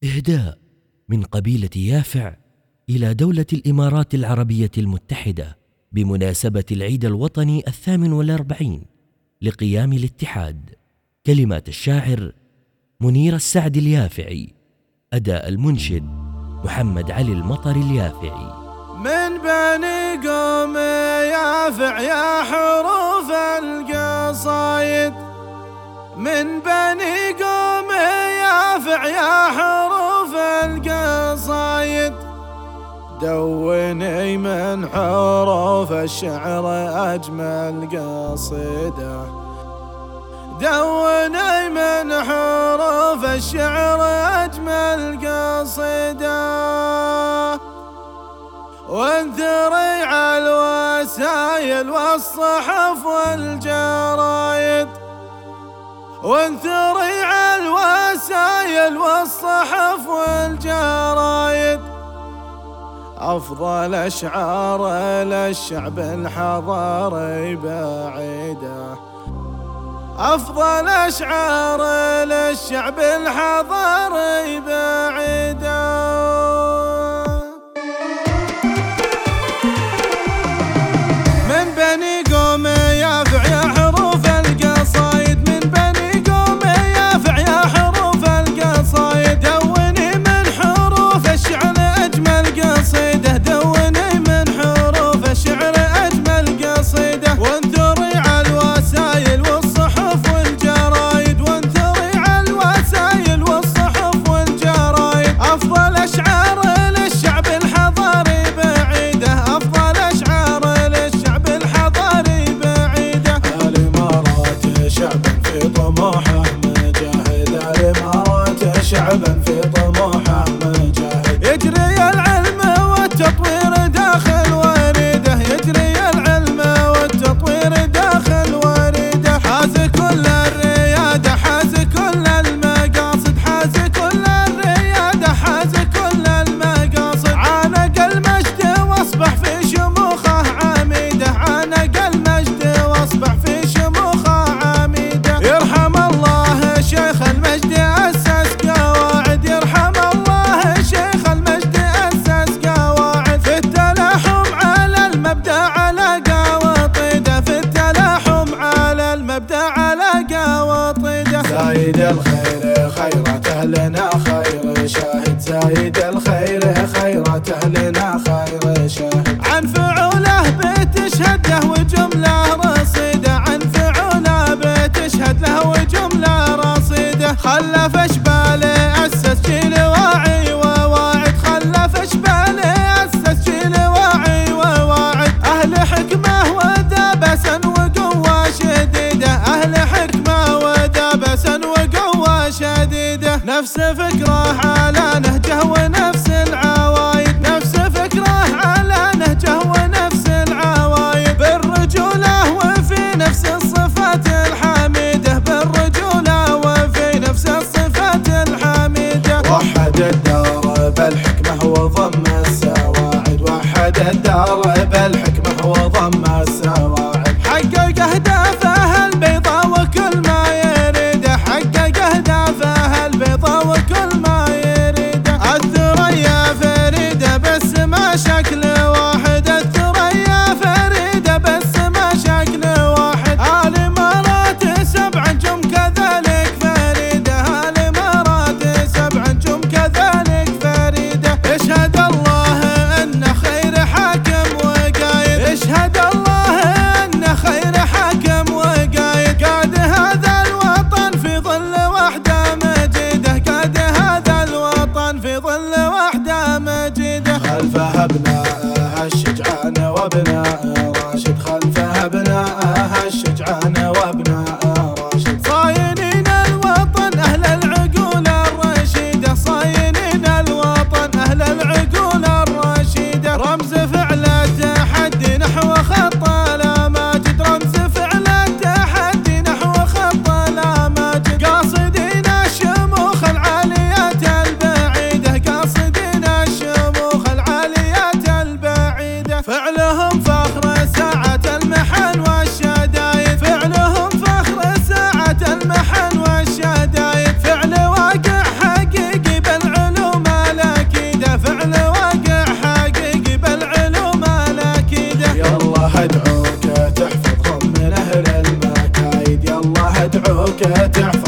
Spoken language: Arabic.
إهداء من قبيلة يافع إلى دولة الإمارات العربية المتحدة بمناسبة العيد الوطني 48 لقيام الاتحاد. كلمات الشاعر منير السعد اليافعي. أداء المنشد محمد علي المطر اليافعي. من بني قوم يافع يا حروف القصايد، من بني قوم يافع يا حروف القصايد، دوني من حروف الشعر أجمل قصيدة، دوني من حروف الشعر أجمل قصيدة، وانثري على الوسايل والصحف والجرايد، وانثري على الوسايل والصحف والجرايد، أفضل أشعار للشعب الحضاري بعيدة، أفضل أشعار للشعب الحضاري بعيدة. من بني قوم يافع يا حروف القصايد، من بني قوم يافع يا حروف القصايد، دوني من حروف الشعر أجمل قصيدة، دوني من حروف الشعر أجمل قصيدة، وانثري على الوسايل والصحف والجرايد، وانثري على الوسايل والصحف والجرايد، أفضل أشعار للشعب الحضاري بعيدة، أفضل أشعار للشعب الحضاري بعيدة. الإمارات شعب في طموحه مجاهد، الإمارات شعب في طموحه مجاهد، يجري العلم والتطوير داخل وريده، يجري العلم والتطوير داخل وريده، حاز كل الريادة، حاز كل المقاصد، حاز كل الريادة، حاز كل المقاصد، عانق المجد واصبح في شموخه عميده، عانق المجد واصبح في شموخه عميده، يرحم الله شيخ المجد أسس قواعد، يرحم الله شيخ المجد أسس قواعد، في التلاحم على المبدأ على قواطيده، في التلاحم على المبدأ على قواطيده. زايد الخير خيرات أهلنا خير شاهد، زايد الخير خيرات أهلنا خير شاهد، عن فعوله بتشهد له وجملة رصيدة، عن فعوله بتشهد له وجملة رصيدة، خلف أشباله أسس جيل واعي وواعد، خلف أشباله أسس جيل واعي وواعد، أهل حكمة ودابسا وقوة شديدة، أهل حكمة ودابسا وقوة شديدة، نفس فكره على نهجه ونفس العوايد، نفس فكره على نهجه ونفس العوايد، بالرجولة وفي نفس الصفات الحميدة، بالرجولة وفي نفس الصفات الحميدة، وحد الدار بالحكمة وضم السواعد، وحد الدار بالحكمة وضم السواعد، حقق أهدافه البيضاء وكل ما يريده، حقق أهدافه البيضاء وكل ما يريده، الثريا فريدة بس ما شكل واحد، الثريا فريدة بس ما شكل واحد، الإمارات 7 نجوم كذلك فريدة، الإمارات 7 نجوم كذلك فريدة، يشهد الله أن خير حاكم ادعوك تحفظهم من اهل المكايد، يالله ادعوك تحفظ